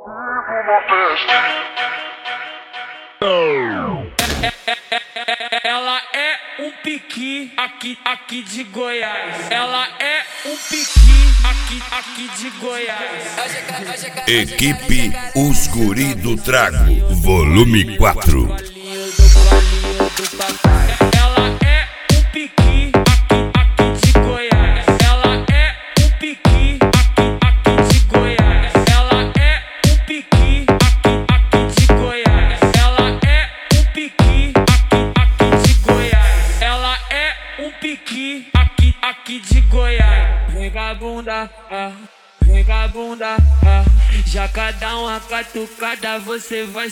Ela é um piqui aqui de Goiás. Ela é um piqui aqui de Goiás. Equipe Os Guri do Trago, volume 4. Ela é um piqui aqui de Goiás. Ela é um piqui aqui de Goiás. Ela é um piqui aqui de Goiás. Ela é um piqui aqui de Goiás. Ela é um piqui aqui de Goiás. Vagabunda, vagabunda, já cada uma catucada você vai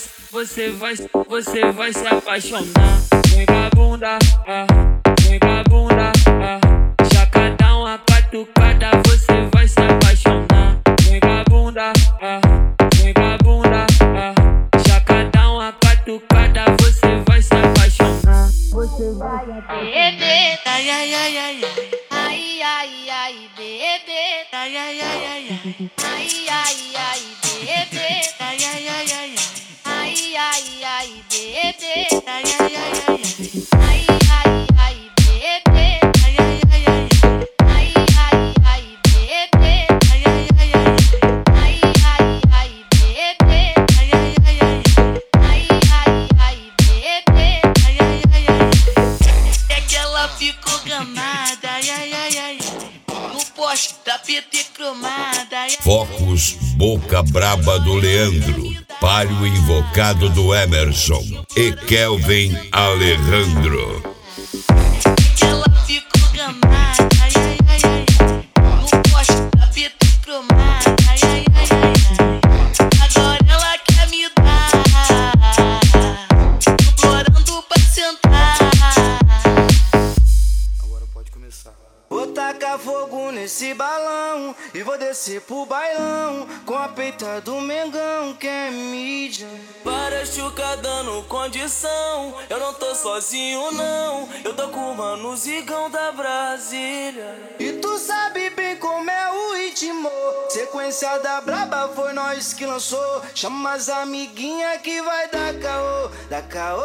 se apaixonar. Vagabunda, vagabunda, já cada uma catucada você vai se apaixonar. Vagabunda, vagabunda, já cada uma catucada você vai se apaixonar. Você vai se apaixonar. Bebê, ai ai ai ai ai ai ai bebê, ai ai ai ai ai ai ai bebê, ai ai ai ai ai ai ai bebê, ai ai ai ai ai ai ai bebê, ai ai ai ai ai ai ai bebê, ai ai ai ai ai ai ai bebê, ai ai ai ai ai ai ai bebê, ai ai ai ai é que ela ficou gamada, ai ai ai ai no poste da PT cromada, ai. Focus Boca Braba do Leandro, Palio Invocado do Emerson e Kelvin Alejandro. Ela ficou gamada, ai ai ai ai no poste da PT cromada, ai ai ai ai agora ela quer me dar, implorando pra sentar. Agora pode começar. Vou tacar fogo nesse balão e vou descer pro bailão com a peita do Mengão que é mídia. Várias chuca dando condição, eu não tô sozinho não, eu tô com o mano Zigão da Brasília. E tu sabe bem como é o ritmo, sequência da braba foi nós que lançou. Chama as amiguinha que vai dar caô, dá caô.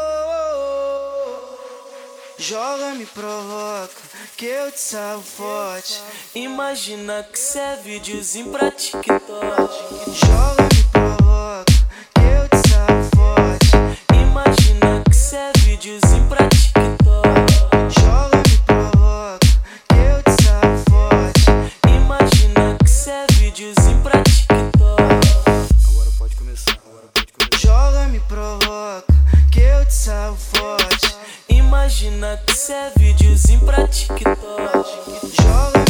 Joga, me provoca, que eu te salvo forte. Imagina que cê é videozinho pra TikTok. Joga, me provoca, que eu te salvo forte. Imagina que cê é videozinho pra TikTok. Joga, me provoca, que eu te salvo forte. Imagina que cê é videozinho pra TikTok. Agora pode começar, Joga, me provoca, que eu te salvo forte. Imagina que cê é videozinho pra TikTok. Joga,